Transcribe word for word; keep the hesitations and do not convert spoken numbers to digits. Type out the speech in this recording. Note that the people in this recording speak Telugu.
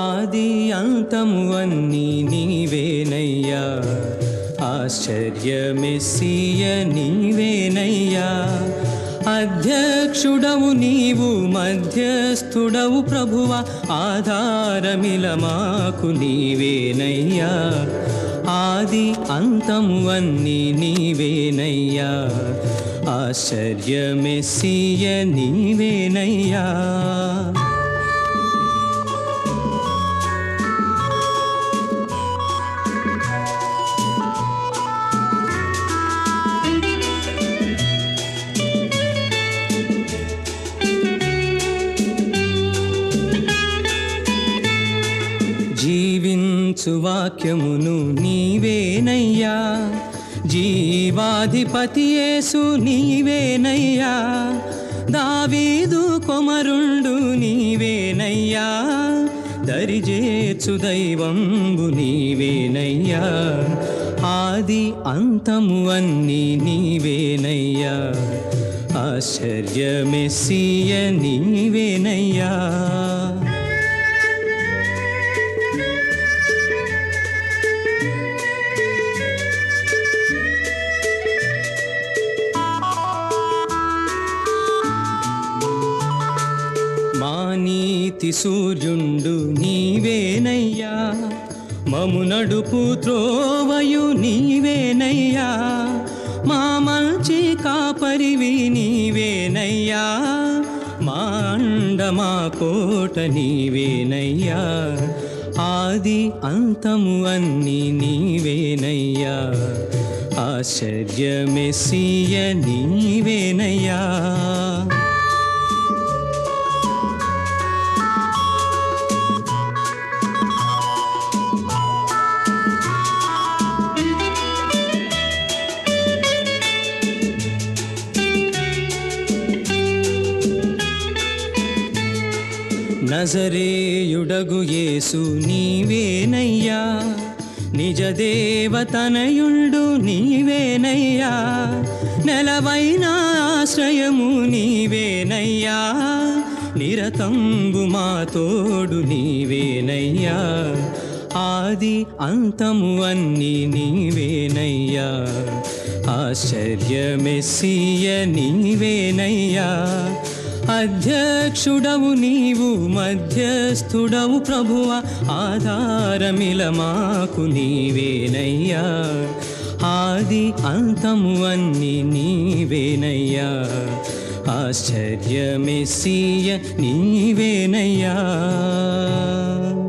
ఆది అంతము అన్నీ నీవేనయ్యా, ఆశ్చర్య మెస్సియ నీవేనయ్యా. అధ్యక్షుడవు నీవు, మధ్యస్థుడవు ప్రభువ, ఆధారమిల మాకు నీవేనయ్యా. ఆది అంతము అన్నీ నీవేనయ్యా, ఆశ్చర్య మెస్సియ నీవేనయ్యా. జీవించు వాక్యమును నీవేనయ్యా, జీవాధిపతి యేసు నీవేనయ్యా. దావీదు కొమరుండు నీవేనయ్యా, దరిజేర్చు దైవంబు నీవేనయ్యా. ఆది అంతము అన్నీ నీవేనయ్యా, ఆశ్చర్య మెస్సియ నీవేనయ్యా. మా నీతి సూర్యుండు నీవేనయ్యా, మము నడుపు త్రోవయు నీవేనయ్యా. మా మంచి కాపరివి నీవేనయ్యా, మా అండ మా కోట నీవేనయ్యా. ఆది అంతము అన్నీ నీవేనయ్యా, ఆశ్చర్య మెస్సియ నీవేనయ్యా. నజరేయుడగు యేసు నీవేనయ్యా, నిజ దేవతనయుండు నీవేనయ్యా. నెలవైన ఆశ్రయము నీవేనయ్యా, నిరతంబు మా తోడు నీవేనయ్యా. ఆది అంతము అన్నీ నీవేనయ్యా, ఆశ్చర్య మెస్సియ నీవేనయ్యా. అధ్యక్షుడవు నీవు, మధ్యస్థుడవు ప్రభువ, ఆధారమిల మాకు నీవేనయ్యా. ఆది అంతము అన్నీ నీవేనయ్యా, ఆశ్చర్య మెస్సియ నీవేనయ్యా.